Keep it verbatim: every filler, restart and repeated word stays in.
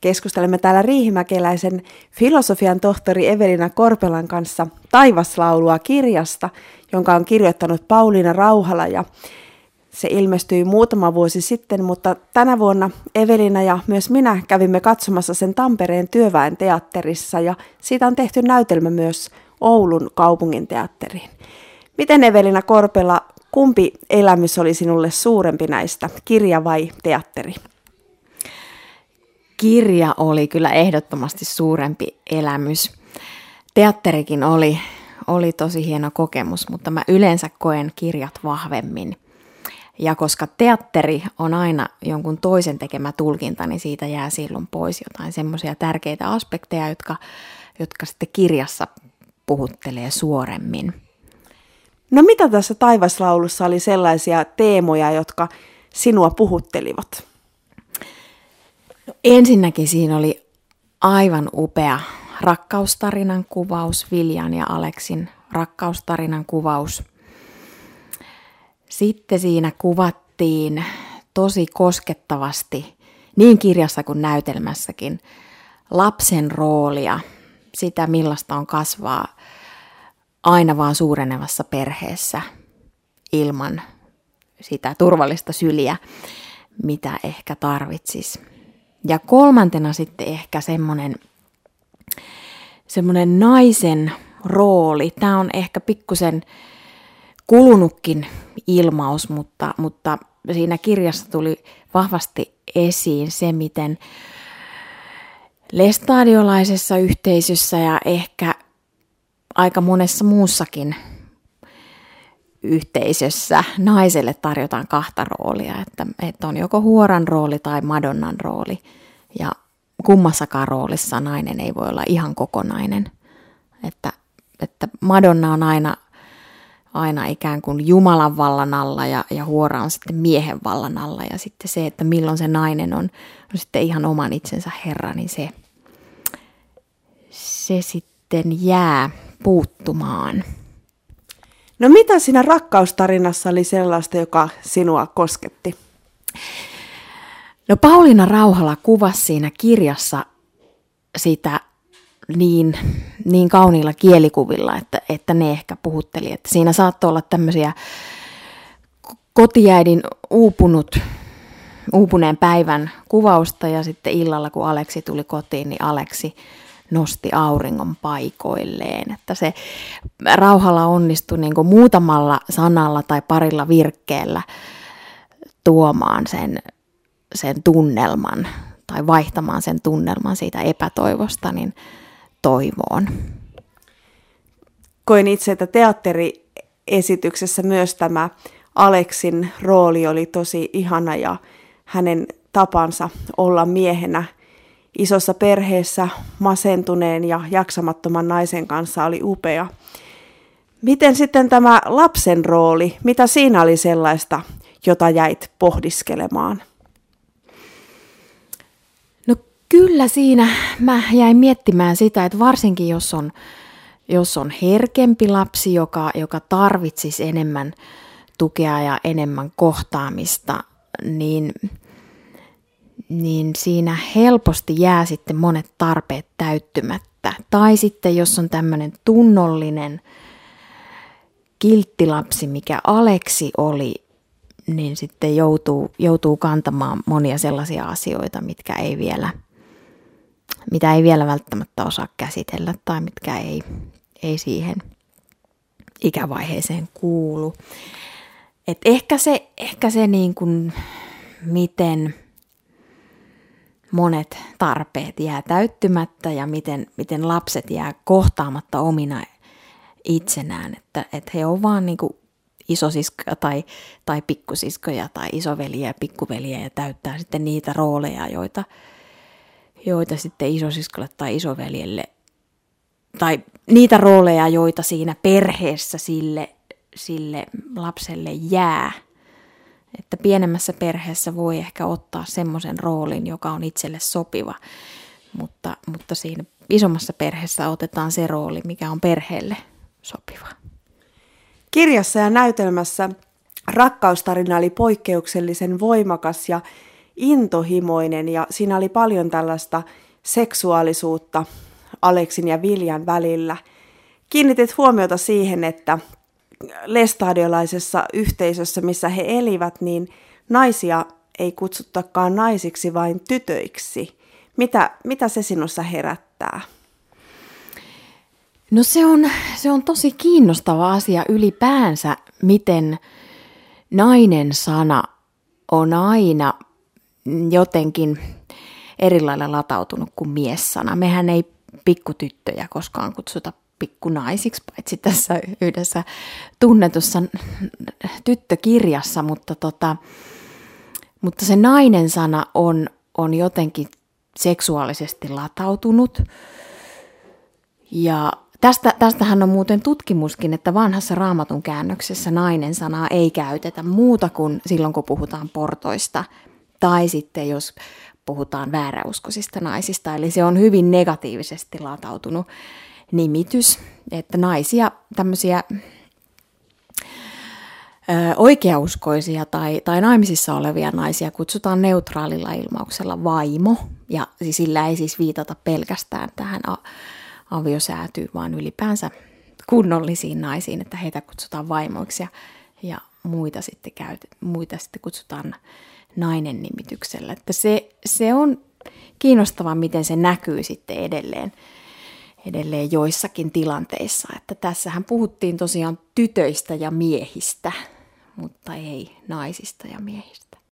Keskustelemme täällä riihimäkeläisen filosofian tohtori Evelina Korpelan kanssa Taivaslaulua kirjasta, jonka on kirjoittanut Pauliina Rauhala, ja se ilmestyi muutama vuosi sitten, mutta tänä vuonna Evelina ja myös minä kävimme katsomassa sen Tampereen Työväen teatterissa, ja siitä on tehty näytelmä myös Oulun kaupunginteatteriin. Miten, Evelina Korpela, kumpi elämys oli sinulle suurempi näistä, kirja vai teatteri? Kirja oli kyllä ehdottomasti suurempi elämys. Teatterikin oli, oli tosi hieno kokemus, mutta mä yleensä koen kirjat vahvemmin. Ja koska teatteri on aina jonkun toisen tekemä tulkinta, niin siitä jää silloin pois jotain semmoisia tärkeitä aspekteja, jotka, jotka sitten kirjassa puhuttelee suoremmin. No mitä tässä Taivaslaulussa oli sellaisia teemoja, jotka sinua puhuttelivat? No, ensinnäkin siinä oli aivan upea rakkaustarinan kuvaus, Viljan ja Aleksin rakkaustarinan kuvaus. Sitten siinä kuvattiin tosi koskettavasti, niin kirjassa kuin näytelmässäkin, lapsen roolia, sitä millaista on kasvaa aina vaan suurenevassa perheessä ilman sitä turvallista syliä, mitä ehkä tarvitsisi. Ja kolmantena sitten ehkä semmoinen, semmoinen naisen rooli. Tämä on ehkä pikkusen kulunutkin ilmaus, mutta, mutta siinä kirjassa tuli vahvasti esiin se, miten lestadiolaisessa yhteisössä ja ehkä aika monessa muussakin yhteisössä naiselle tarjotaan kahta roolia, että, että on joko huoran rooli tai madonnan rooli, ja kummassakaan roolissa nainen ei voi olla ihan kokonainen, että, että madonna on aina, aina ikään kuin Jumalan vallan alla ja, ja huora on sitten miehen vallan alla, ja sitten se, että milloin se nainen on, on sitten ihan oman itsensä herra, niin se, se sitten jää puuttumaan. No mitä siinä rakkaustarinassa oli sellaista, joka sinua kosketti? No Pauliina Rauhala kuvasi siinä kirjassa sitä niin, niin kauniilla kielikuvilla, että, että ne ehkä puhutteli. Että siinä saattoi olla tämmöisiä kotiäidin uupunut, uupuneen päivän kuvausta, ja sitten illalla kun Aleksi tuli kotiin, niin Aleksi nosti auringon paikoilleen, että se Rauhala onnistui niin kuin muutamalla sanalla tai parilla virkkeellä tuomaan sen, sen tunnelman tai vaihtamaan sen tunnelman siitä epätoivosta niin toivoon. Koin itse, että teatteriesityksessä myös tämä Aleksin rooli oli tosi ihana, ja hänen tapansa olla miehenä isossa perheessä masentuneen ja jaksamattoman naisen kanssa oli upea. Miten sitten tämä lapsen rooli, mitä siinä oli sellaista, jota jäit pohdiskelemaan? No kyllä siinä mä jäin miettimään sitä, että varsinkin jos on, jos on herkempi lapsi, joka, joka tarvitsisi enemmän tukea ja enemmän kohtaamista, niin niin siinä helposti jää sitten monet tarpeet täyttymättä. Tai sitten jos on tämmöinen tunnollinen kilttilapsi, mikä Aleksi oli, niin sitten joutuu, joutuu kantamaan monia sellaisia asioita, mitkä ei vielä, mitä ei vielä välttämättä osaa käsitellä tai mitkä ei, ei siihen ikävaiheeseen kuulu. Et ehkä se, ehkä se niin kuin, miten monet tarpeet jää täyttymättä ja miten, miten lapset jää kohtaamatta omina itsenään, että, että he on vaan niin kuin isosiskoja tai, tai pikkusiskoja tai isoveliä ja pikkuveliä ja täyttää sitten niitä rooleja, joita, joita sitten isosiskolle tai isoveljelle, tai niitä rooleja, joita siinä perheessä sille, sille lapselle jää. Että pienemmässä perheessä voi ehkä ottaa semmoisen roolin, joka on itselle sopiva, mutta, mutta siinä isommassa perheessä otetaan se rooli, mikä on perheelle sopiva. Kirjassa ja näytelmässä rakkaustarina oli poikkeuksellisen voimakas, ja intohimoinen ja siinä oli paljon tällaista seksuaalisuutta Aleksin ja Viljan välillä. Kiinnitit huomiota siihen, että lestadiolaisessa yhteisössä, missä he elivät, niin naisia ei kutsuttakaan naisiksi, vain tytöiksi. Mitä, mitä se sinussa herättää? No se on, se on tosi kiinnostava asia ylipäänsä, miten nainen sana on aina jotenkin eri lailla latautunut kuin mies-sana. Mehän ei pikkutyttöjä koskaan kutsuta pikkunaisiksi, paitsi tässä yhdessä tunnetussa tyttökirjassa, mutta, tota, mutta se nainen sana on, on jotenkin seksuaalisesti latautunut. Ja tästä, tästähän on muuten tutkimuskin, että vanhassa Raamatun käännöksessä nainen sanaa ei käytetä muuta kuin silloin, kun puhutaan portoista tai sitten jos puhutaan vääräuskoisista naisista. Eli se on hyvin negatiivisesti latautunut nimitys, että naisia, tämmöisiä ö, oikeauskoisia tai, tai naimisissa olevia naisia kutsutaan neutraalilla ilmauksella vaimo, ja sillä ei siis viitata pelkästään tähän a- aviosäätyyn, vaan ylipäänsä kunnollisiin naisiin, että heitä kutsutaan vaimoiksi ja, ja muita, sitten käyt, muita sitten kutsutaan nainen nimityksellä. Että se, se on kiinnostavaa, miten se näkyy sitten edelleen. edelleen joissakin tilanteissa, että tässähän puhuttiin tosiaan tytöistä ja miehistä, mutta ei naisista ja miehistä.